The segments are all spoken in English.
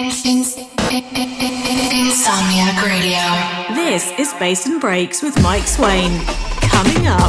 Insomniac Radio. This is Bass and Breaks with Mike Swain. Coming up.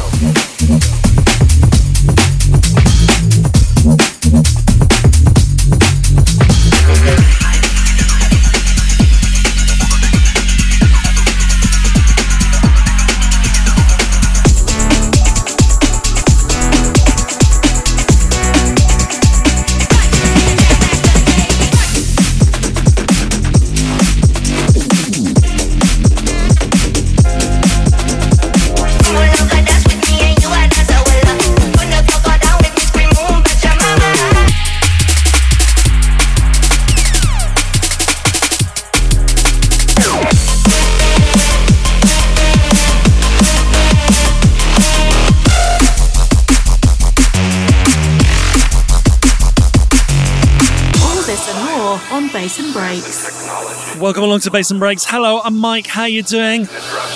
Bass and Breaks. Welcome along to Bass and Breaks. Hello, I'm Mike. How you doing?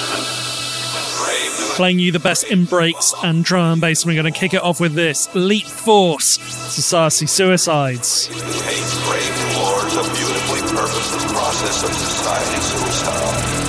Playing you the best in breaks and drum and bass. We're going to kick it off with this Leap Force, Society Suicides. Hates brave wars, a beautifully purposeless process of society suicide.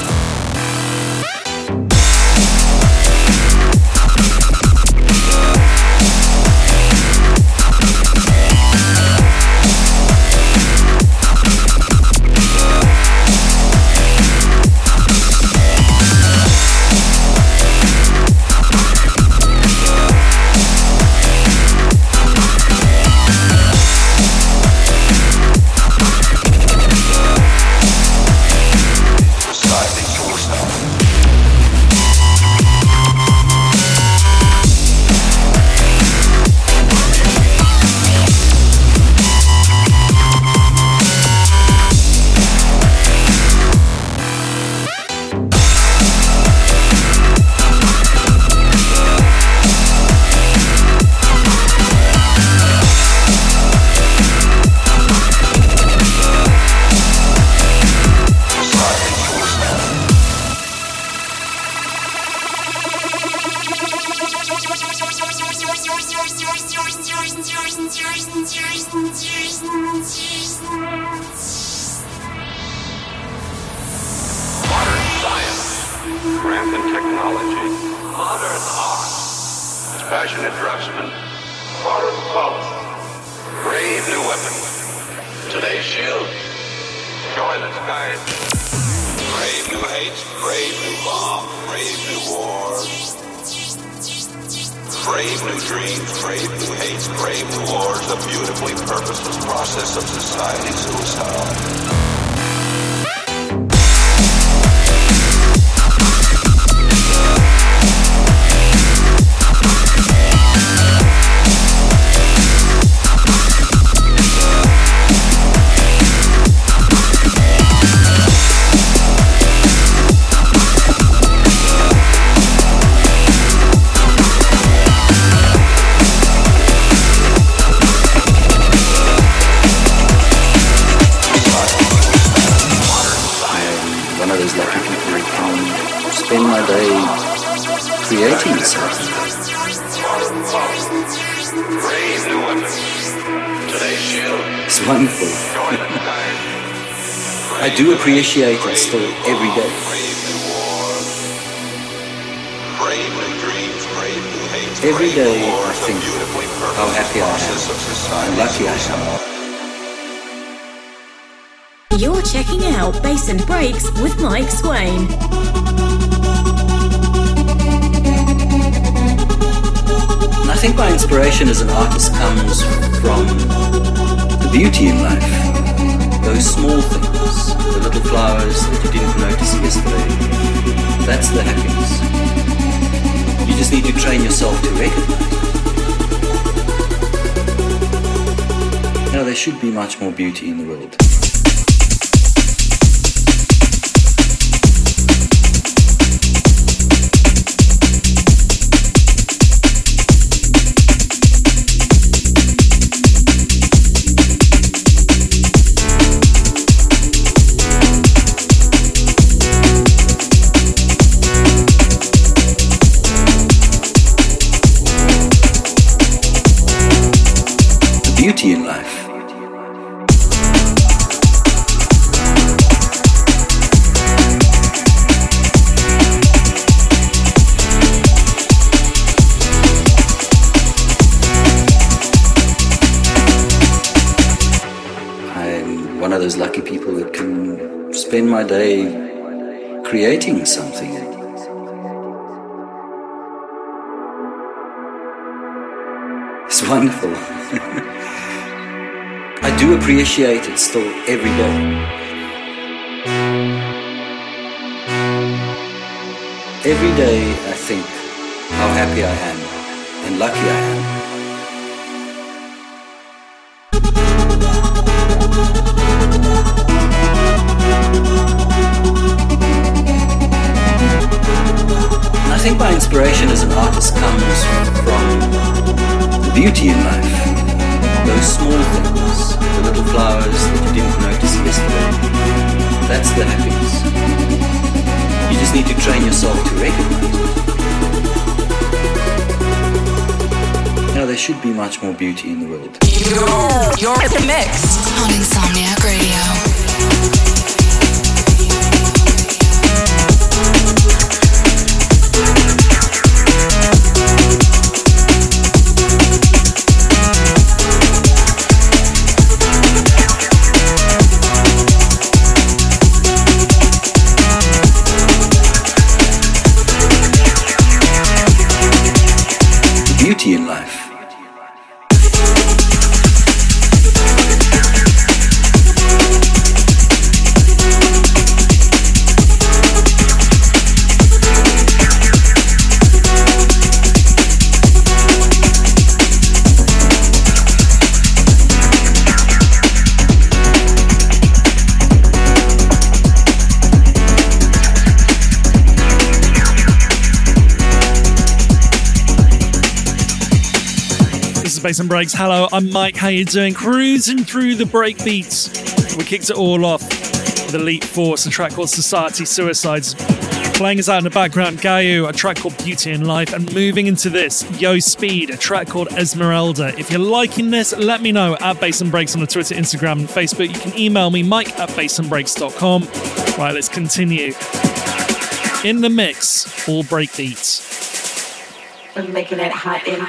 I do appreciate it still every day. Every day I think how happy I am, how lucky I am. You're checking out Bass and Breaks with Mike Swain. I think my inspiration as an artist comes from the beauty in life. Those small things, the little flowers that you didn't notice yesterday. That's the happiness. You just need to train yourself to recognize it. Now, there should be much more beauty in the world. Beauty in life. one of those lucky people that can spend my day creating something. It's wonderful. I do appreciate it still every day. Every day I think how happy I am and lucky I am. And I think my inspiration as an artist comes from the beauty in life. Those small things, the little flowers that you didn't notice yesterday. That's the happiness. You just need to train yourself to recognize it. Now, there should be much more beauty in the world. You're mixed on Insomniac Radio. Beauty in life. Bass and Breaks. Hello, I'm Mike. How you doing? Cruising through the break beats. We kicked it all off with Elite Force, a track called Society Suicides. Playing us out in the background, Gayu, a track called Beauty in Life. And moving into this, Yo Speed, a track called Esmeralda. If you're liking this, let me know at Bass and Breaks on the Twitter, Instagram, and Facebook. You can email me, mike@bassandbreaks.com. Right, let's continue. In the mix, all break beats. We're making it hot in.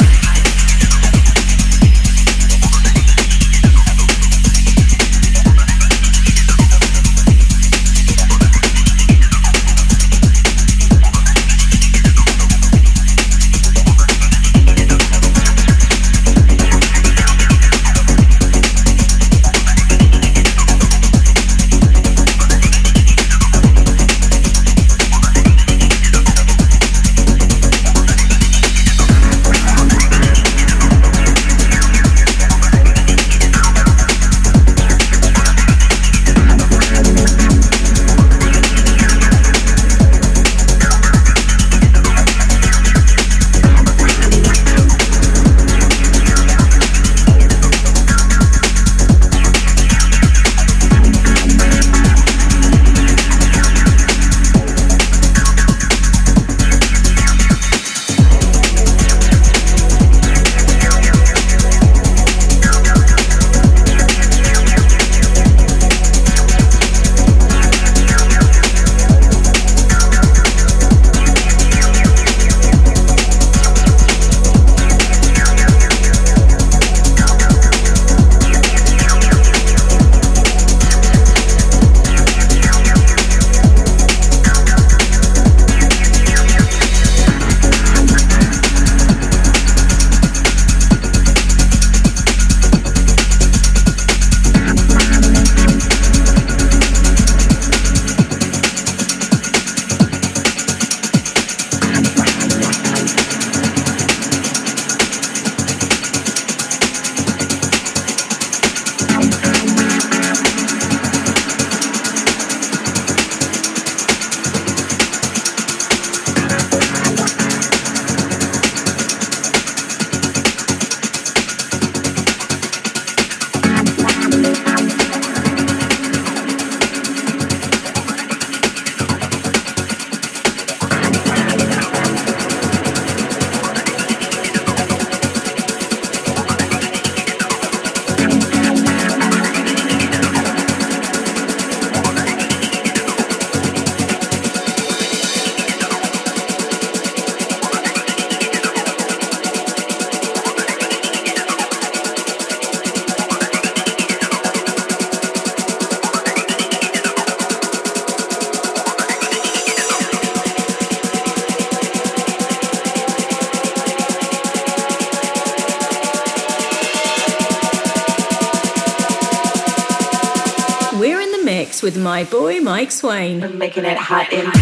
the mix with my boy Mike Swain. I'm making it hot in.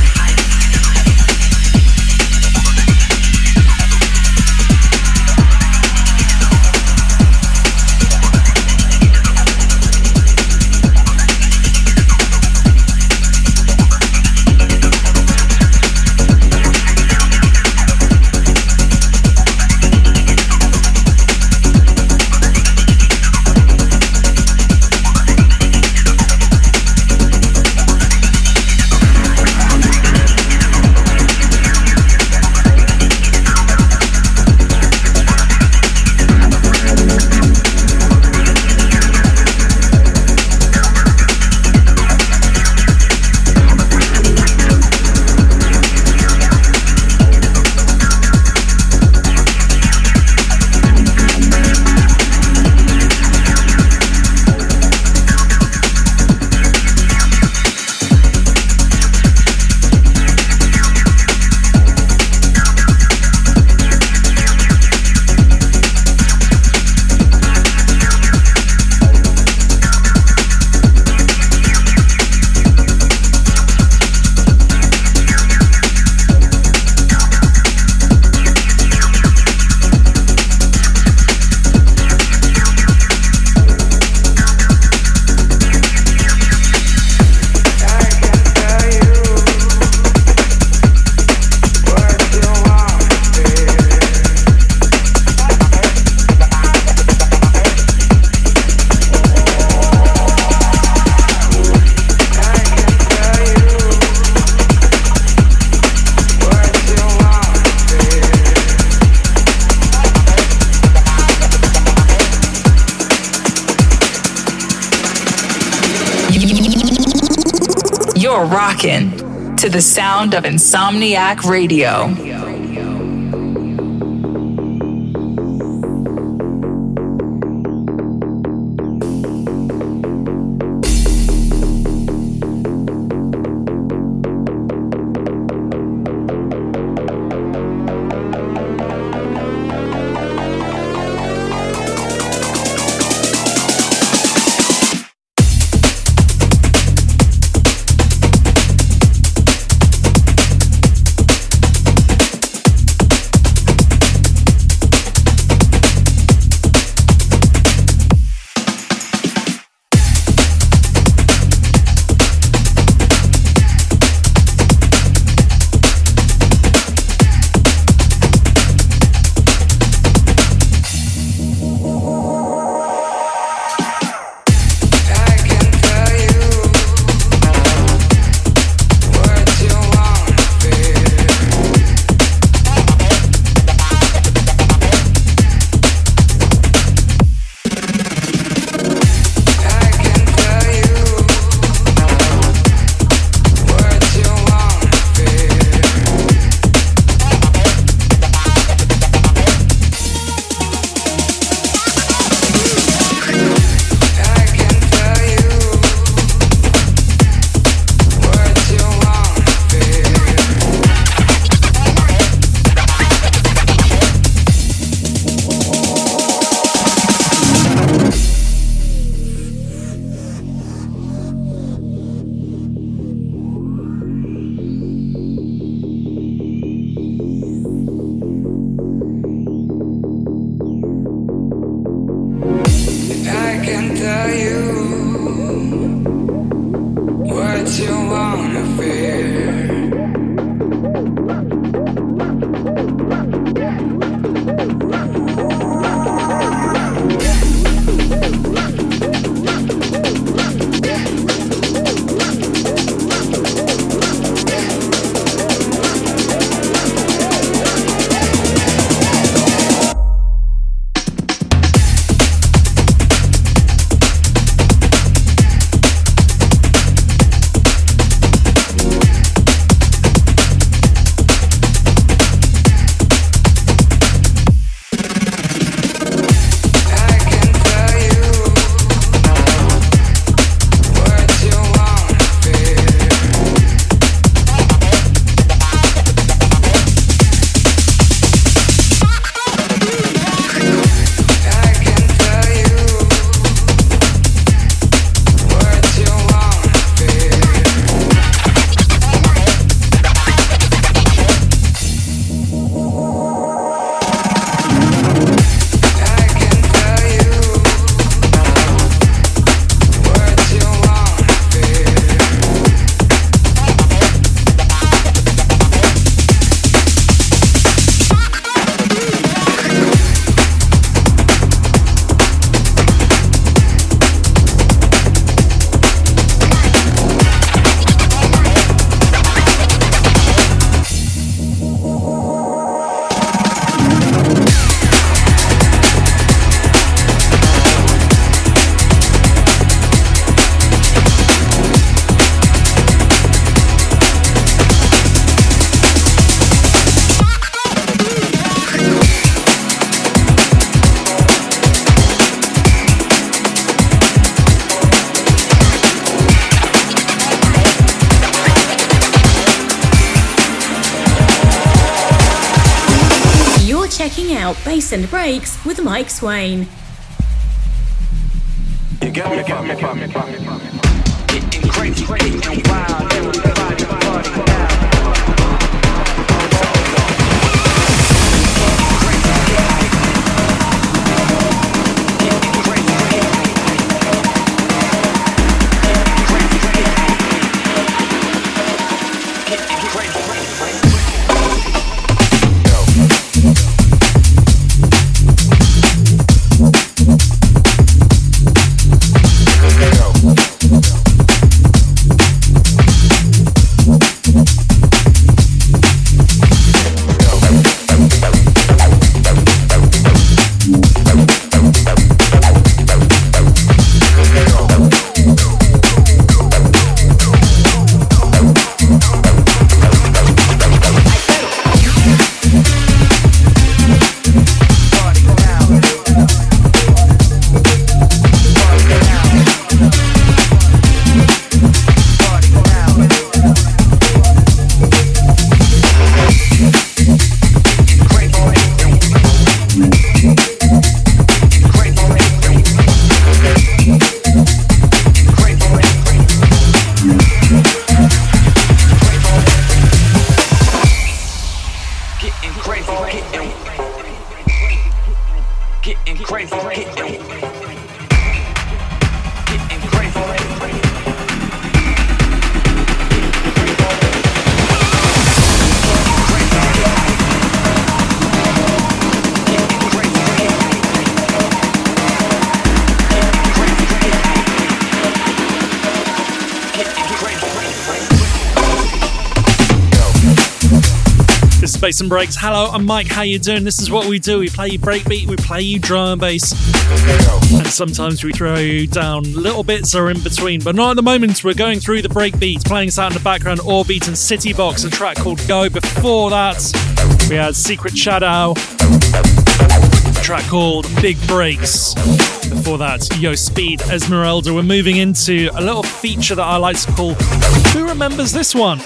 You're rocking to the sound of Insomniac Radio. checking out Bass and Breaks with Mike Swain. You got me, getting crazy, getting wild, everybody party now. Bass and Breaks. Hello, I'm Mike. How you doing? This is what we do. We play you breakbeat, we play you drum and bass, and sometimes we throw you down little bits or in between, but not at the moment. We're going through the breakbeats, playing us out in the background, Orbit and City Box, a track called Go. Before that, we had Secret Shadow, a track called Big Breaks. Before that, Yo Speed, Esmeralda. We're moving into a little feature that I like to call Who Remembers This One?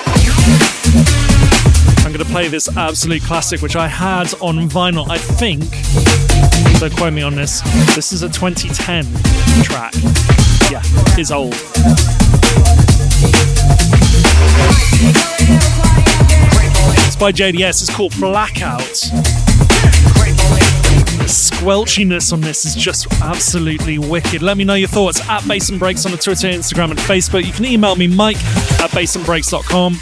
I'm going to play this absolute classic, which I had on vinyl, I think. Don't quote me on this. This is a 2010 track. Yeah, it's old. It's by JDS. It's called Blackout. The squelchiness on this is just absolutely wicked. Let me know your thoughts at Bass and Breaks on the Twitter, Instagram, and Facebook. You can email me, mike@bassandbreaks.com.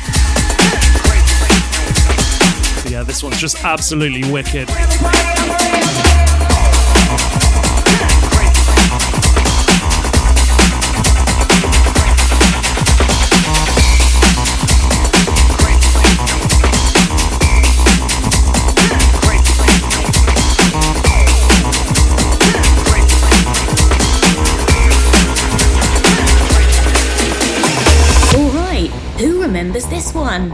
Yeah, this one's just absolutely wicked. All right, who remembers this one?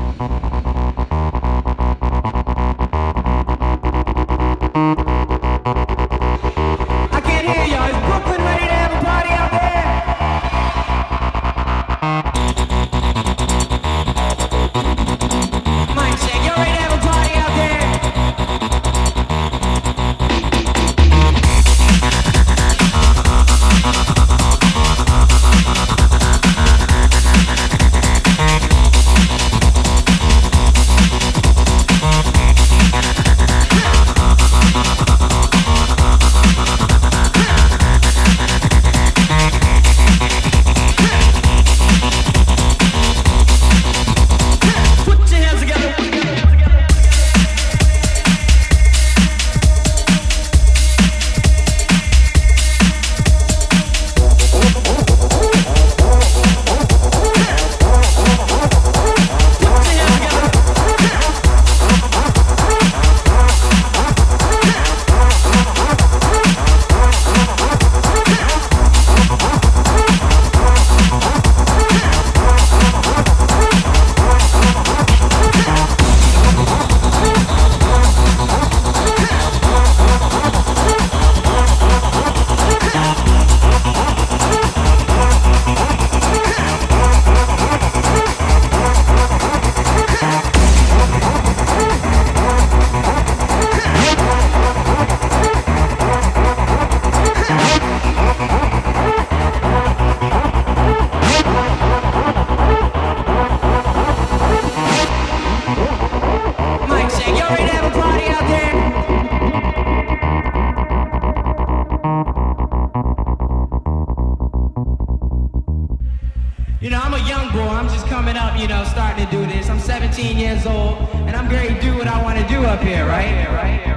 I'm just coming up, starting to do this. I'm 17 years old, and I'm going to do what I want to do up here, right?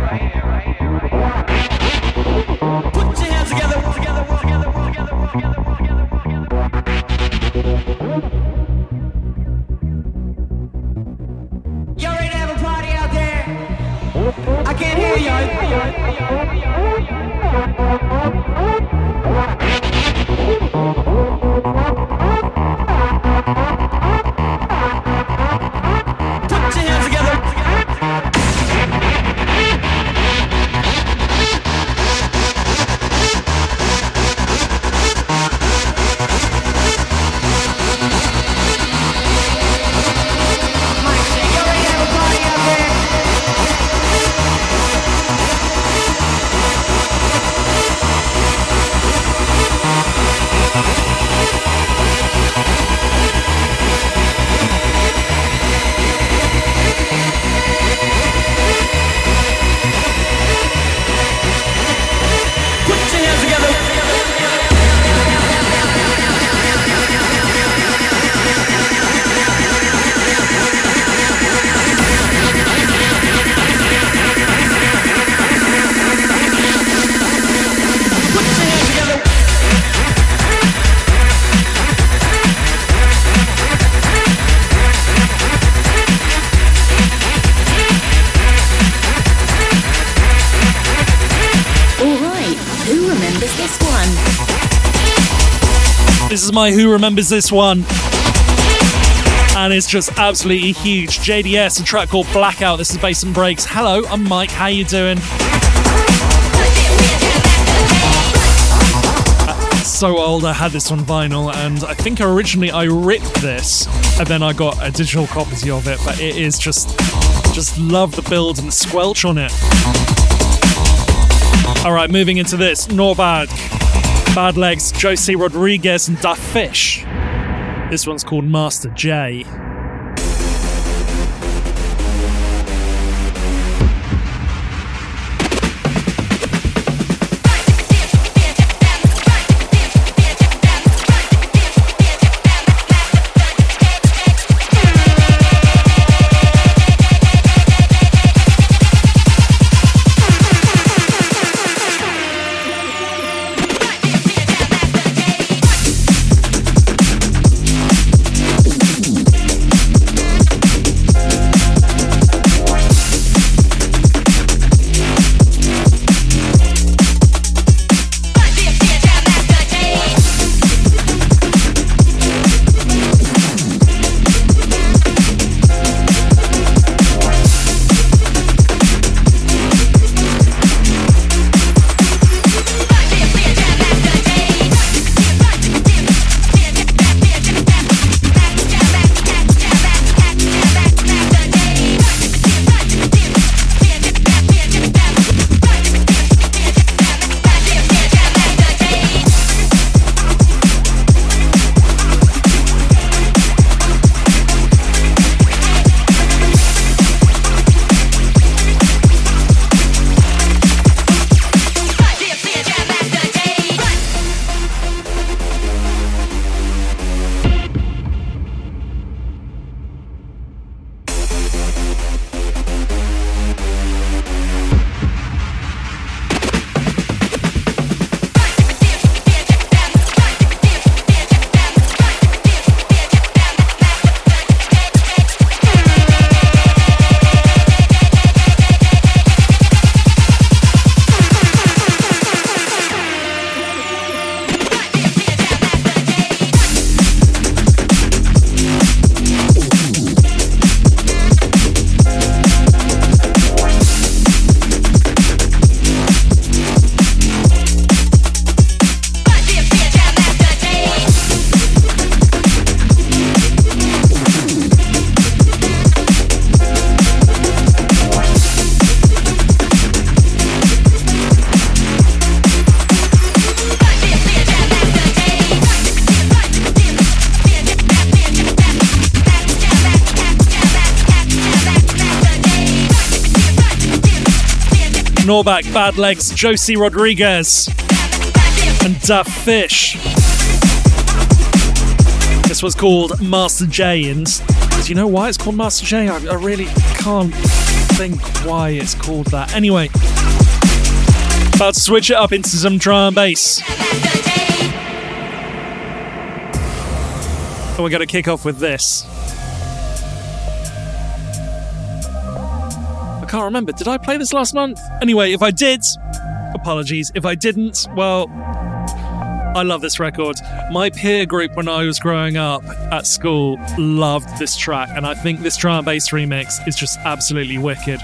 Put your hands together. Y'all ready to have a party out there? I can't hear y'all. Put your hands together. This is my Who Remembers This One. And it's just absolutely huge. JDS, a track called Blackout. This is Bass and Breaks. Hello, I'm Mike. How you doing? So old, I had this on vinyl, and I think originally I ripped this, and then I got a digital copy of it, but it is just love the build and the squelch on it. Alright, moving into this. Norbad, Bad Legs, Josie Rodriguez, and Da Fish. This one's called Master J. Norback, Bad Legs, Josie Rodriguez, and Da Fish. This was called Master J, and do you know why it's called Master J? I really can't think why it's called that. Anyway, about to switch it up into some drum and bass. And we're going to kick off with this. I can't remember. Did I play this last month? Anyway, if I did, apologies. If I didn't, well, I love this record. My peer group when I was growing up at school loved this track, and I think this drum and bass remix is just absolutely wicked.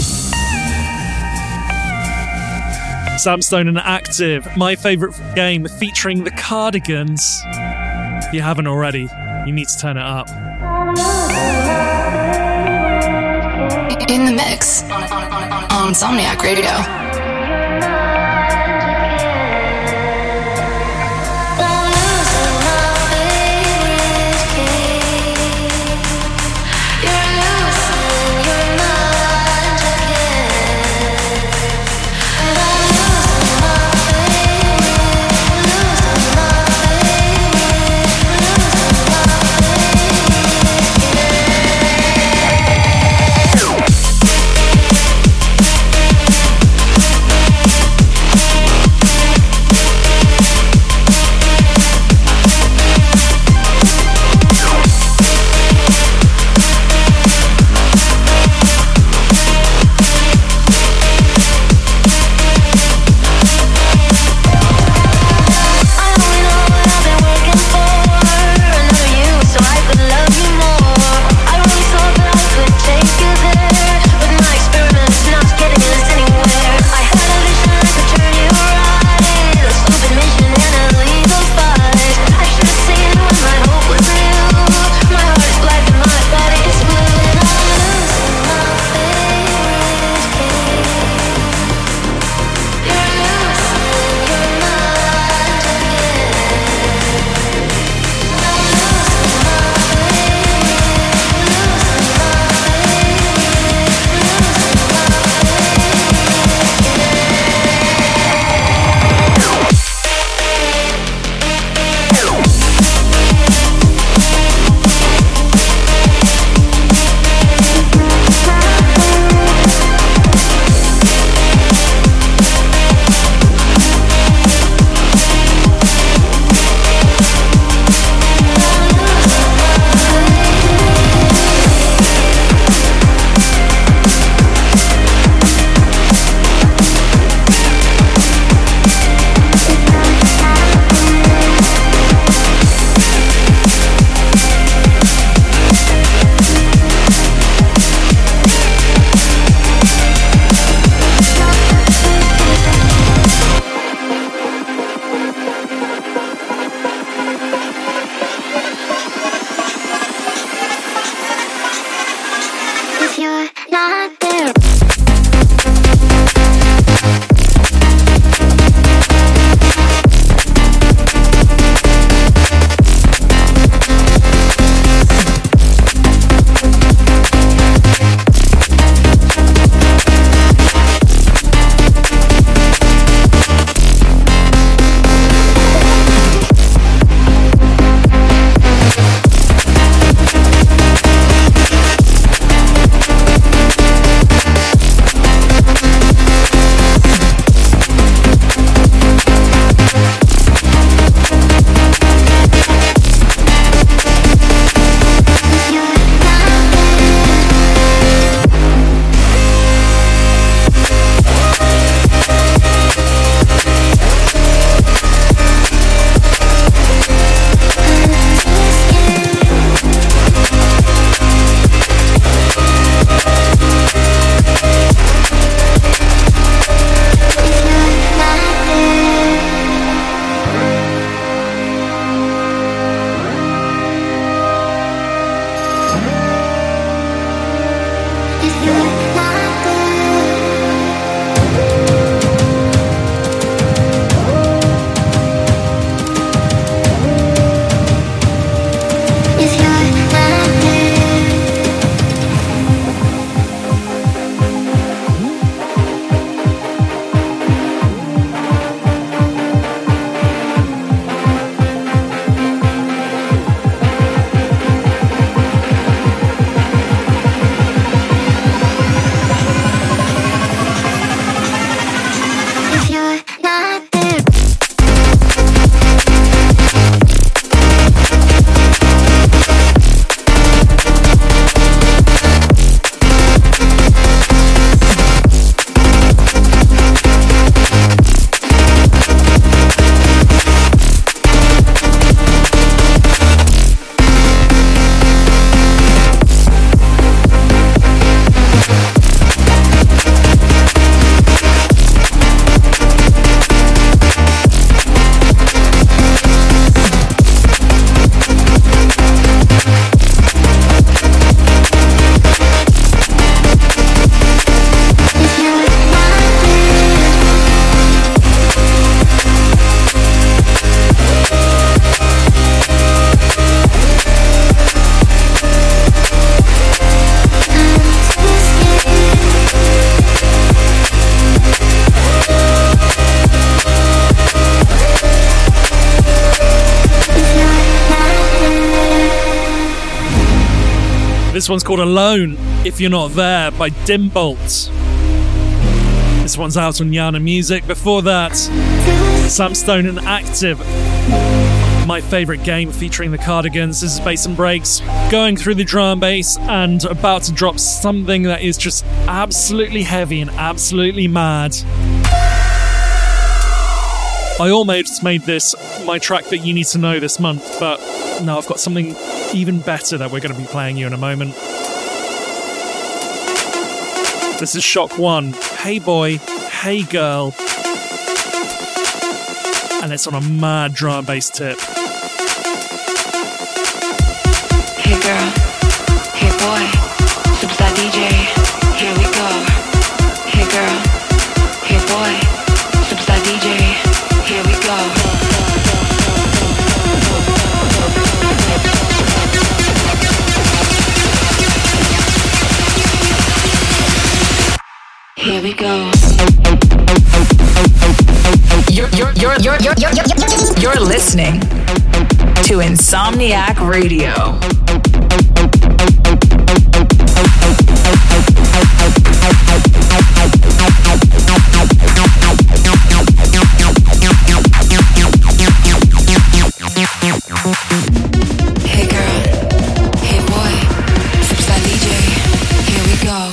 Sam Stone and Active, my favourite game, featuring the Cardigans. If you haven't already, you need to turn it up. In the mix on Insomniac Radio. This one's called Alone, If You're Not There by Dimbolt. This one's out on Yana Music. Before that, Sam Stone and Active. My favourite game featuring the Cardigans. This is Bass and Breaks, going through the drum and bass and about to drop something that is just absolutely heavy and absolutely mad. I almost made this my track that you need to know this month, but no, I've got something even better that we're going to be playing you in a moment. This is Shock One, Hey Boy, Hey Girl, and it's on a mad drum and bass tip. Hey girl, hey boy, Superstar DJ, here we go. Hey girl, hey boy, Superstar DJ, here we go. Here we go. You're listening to Insomniac Radio. Hey girl, hey boy, Superstar DJ, here we go.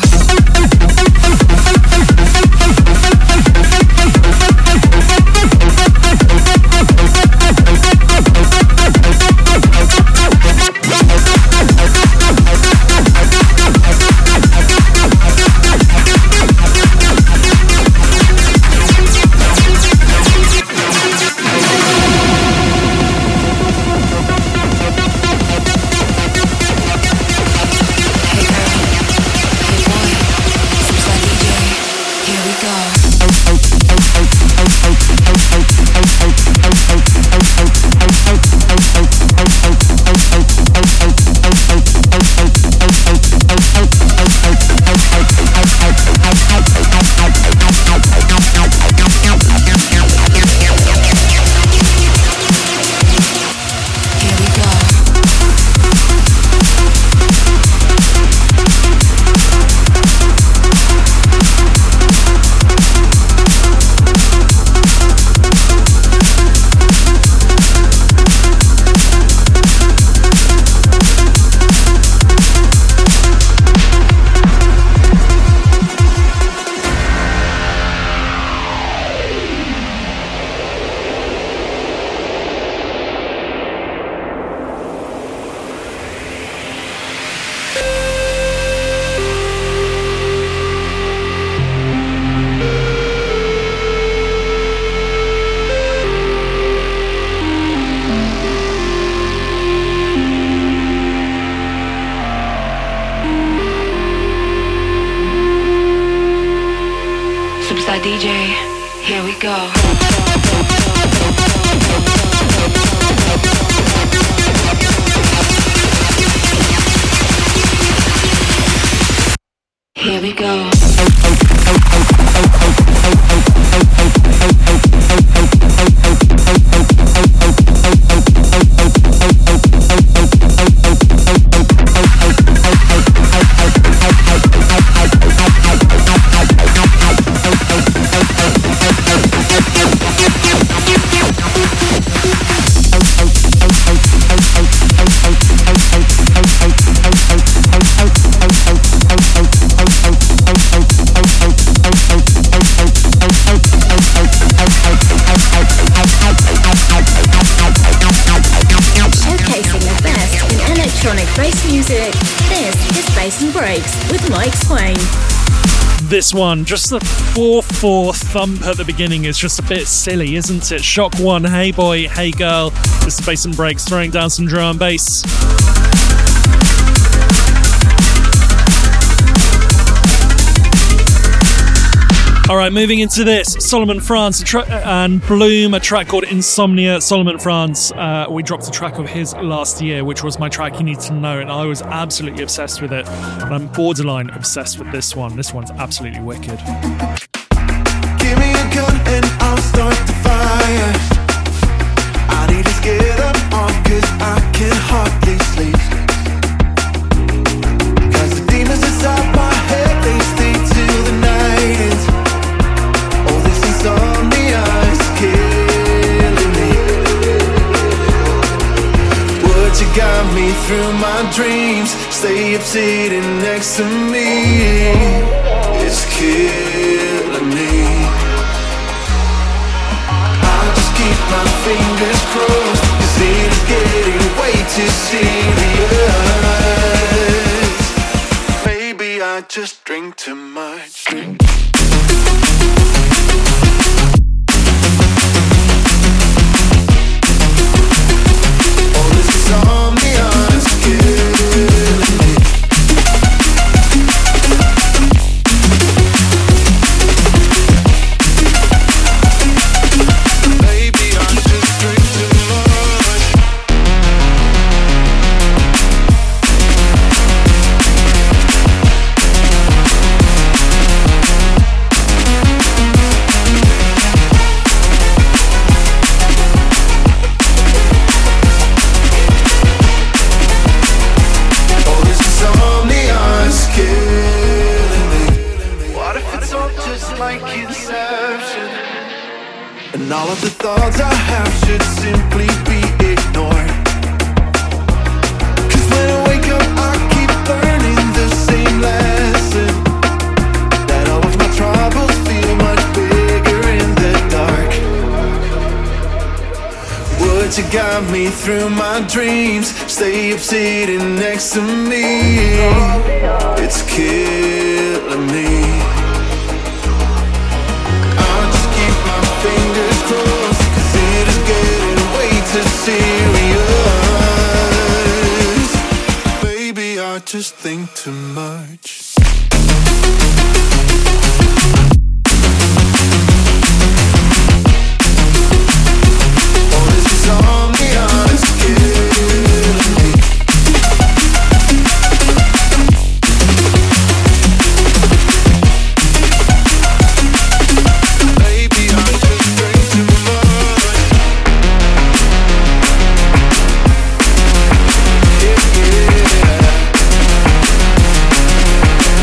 DJ, here we go. Here we go. This one, just the 4/4 thump at the beginning is just a bit silly, isn't it? Shock One, Hey Boy, Hey Girl. This is Bass and Breaks, throwing down some drum and bass. Alright, moving into this. Solomon France and Bloom, a track called Insomnia. Solomon France, we dropped a track of his last year, which was my track You Need to Know, and I was absolutely obsessed with it. And I'm borderline obsessed with this one. This one's absolutely wicked. Give me a gun and I'll start the fire. I need to get up off 'cause I can hardly sleep. dreams, stay up sitting next to me. It's killing me. I just keep my fingers crossed, 'cause it is getting way too serious. Maybe I just drink too much. All this insomnia is killing me. Maybe I just drink too much. All this insomnia is killing me. What if it's all just like Inception? And all of the thoughts I have should simply be ignored. 'Cause when I wake up I keep learning the same lesson, that all of my troubles feel much bigger in the dark. Would you guide me through my dreams, stay up sitting next to me? It's killing me. I'll just keep my fingers crossed, 'cause it is getting way too serious. Maybe I just think too much. All this insomnia is killing me. Maybe I just drink too much. Yeah, yeah.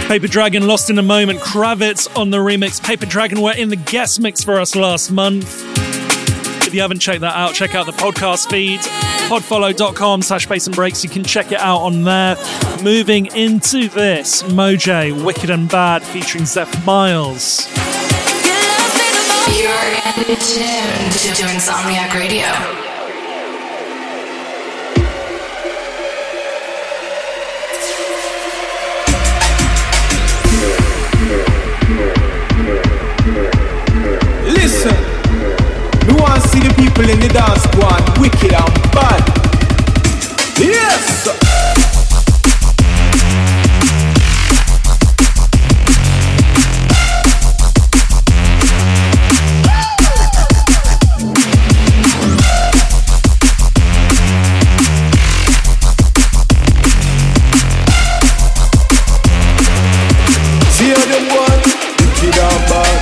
Paper Dragon, Lost in a Moment, Kravitz on the remix. Paper Dragon were in the guest mix for us last month. If you haven't checked that out, check out the podcast feed, podfollow.com/bassandbreaks. You can check it out on there. Moving into this, Mojay, Wicked and Bad, featuring Zeph Miles. You're in tune to Insomniac Radio. Listen, me want to see the people in the dance go on wicked and bad. Yes! See how them want wicked and bad.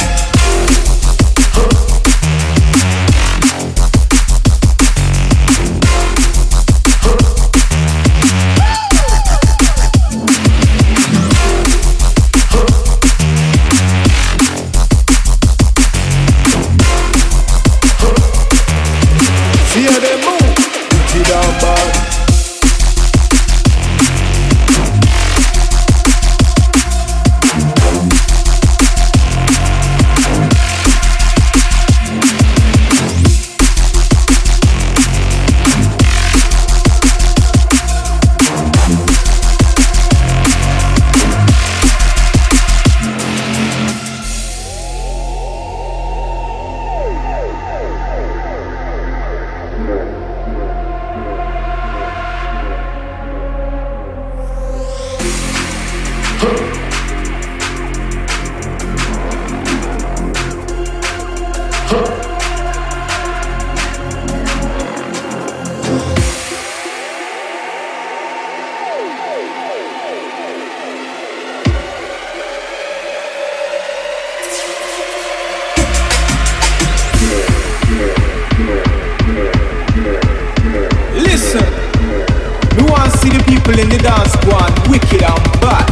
In the dance go on wicked and bad.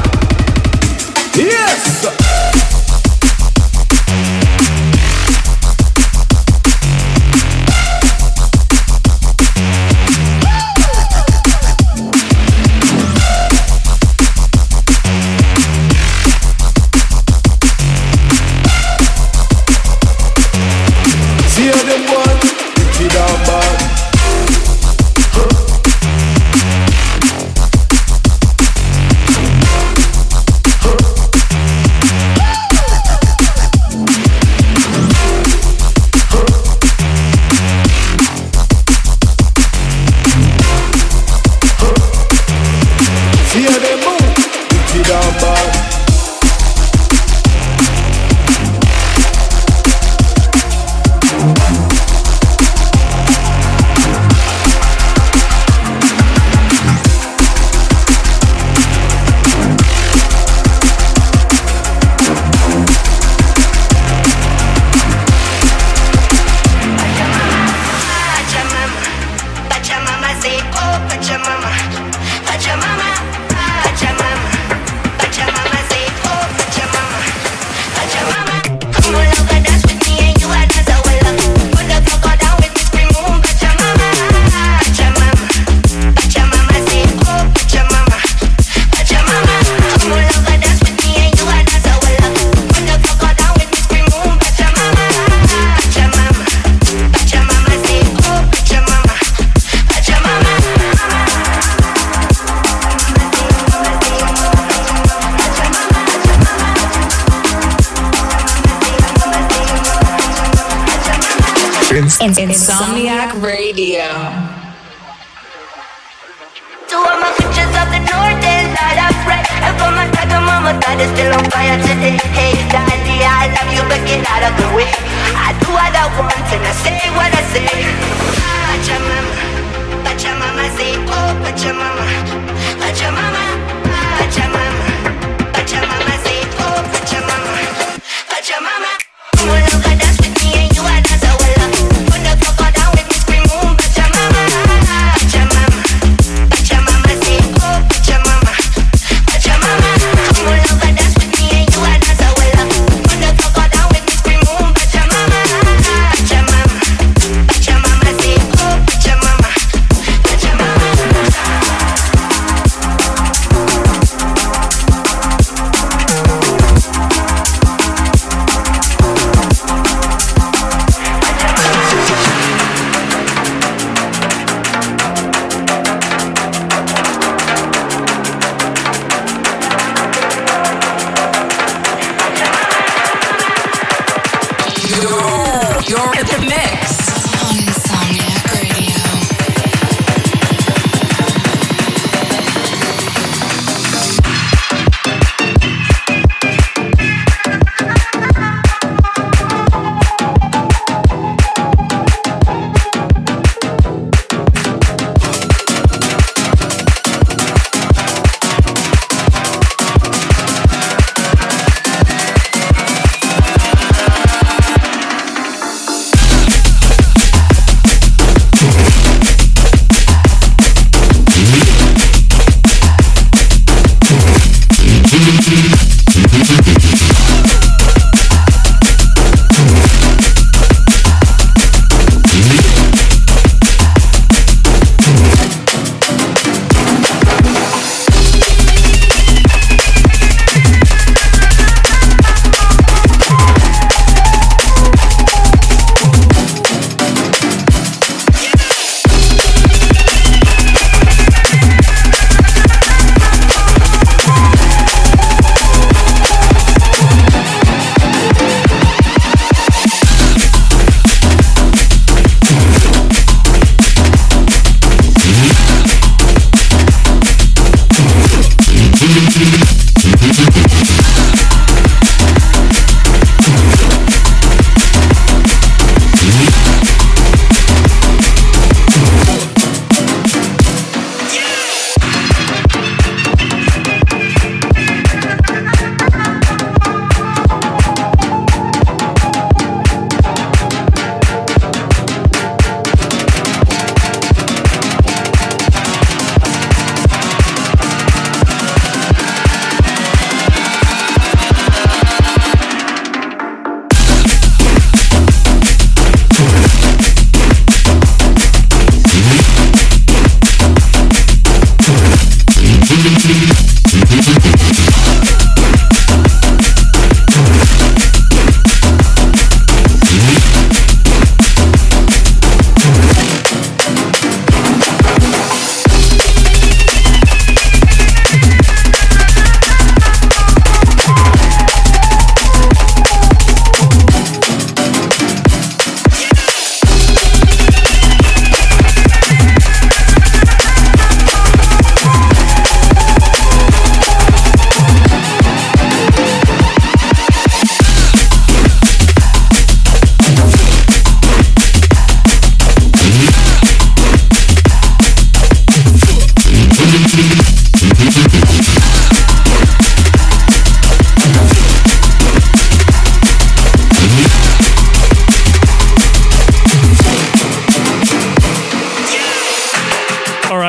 Yes! See how them want wicked and bad. Insomniac Radio. To all my bitches of the north, they light up red. And for my tiger mama, that is still on fire today. Hey, daddy, I love you, but get out of the way. I do what I want and I say what I say. Pachamama, say, oh, Pachamama, Pachamama, Pachamama, Pachamama, say, oh, Pachamama, Pachamama. Come on, look at dance with me and you are dance a well. Put the fuck down with me, scream, oh, Pachamama, Pachamama, Pachamama, say, oh, Pachamama, Pachamama. Come on, look at dance.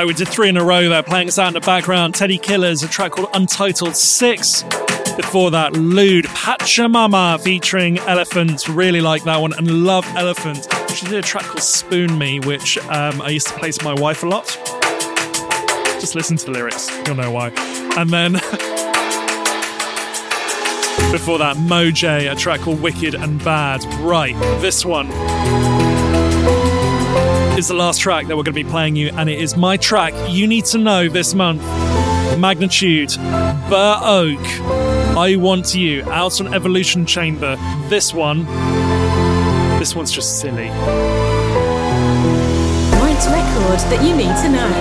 go. We did 3 in a row there, playing us out in the background. Teddy Killers, a track called Untitled 6. Before that, Lude, Pachamama featuring Elephant. Really like that one and love Elephant. She did a track called Spoon Me, which I used to play to my wife a lot. Just listen to the lyrics, you'll know why. And then before that, Mojay, a track called Wicked and Bad. Right, this one is the last track that we're going to be playing you, and it is my track you need to know this month. Magnitude, Burr Oak, I Want You, out on Evolution Chamber. This one's just silly. Mike's record that you need to know.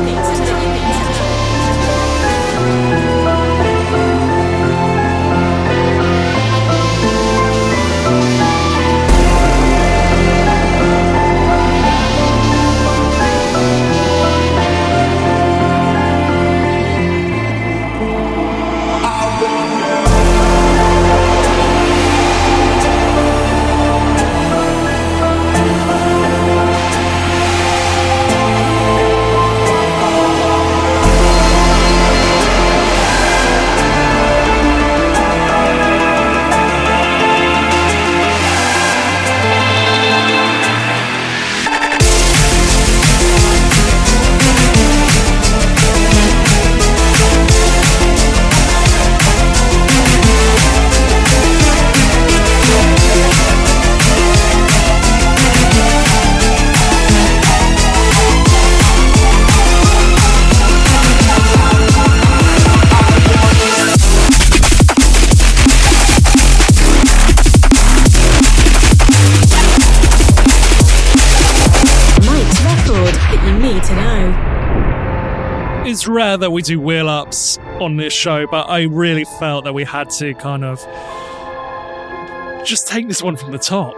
It's rare that we do wheel ups on this show, but I really felt that we had to kind of just take this one from the top.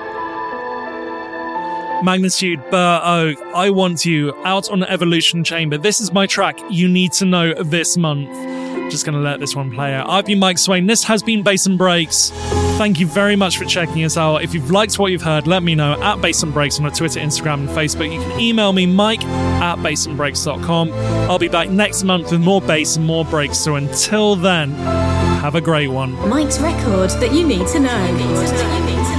Magnitude, Burr Oak, I Want You, out on Evolution Chamber. This is my track you need to know this month. Just going to let this one play out. I've been Mike Swain. This has been Bass and Breaks. Thank you very much for checking us out. If you've liked what you've heard, let me know at Bass and Breaks on Twitter, Instagram, and Facebook. You can email me, mike@bassandbreaks.com. I'll be back next month with more bass and more breaks. So until then, have a great one. Mike's record that you need to know.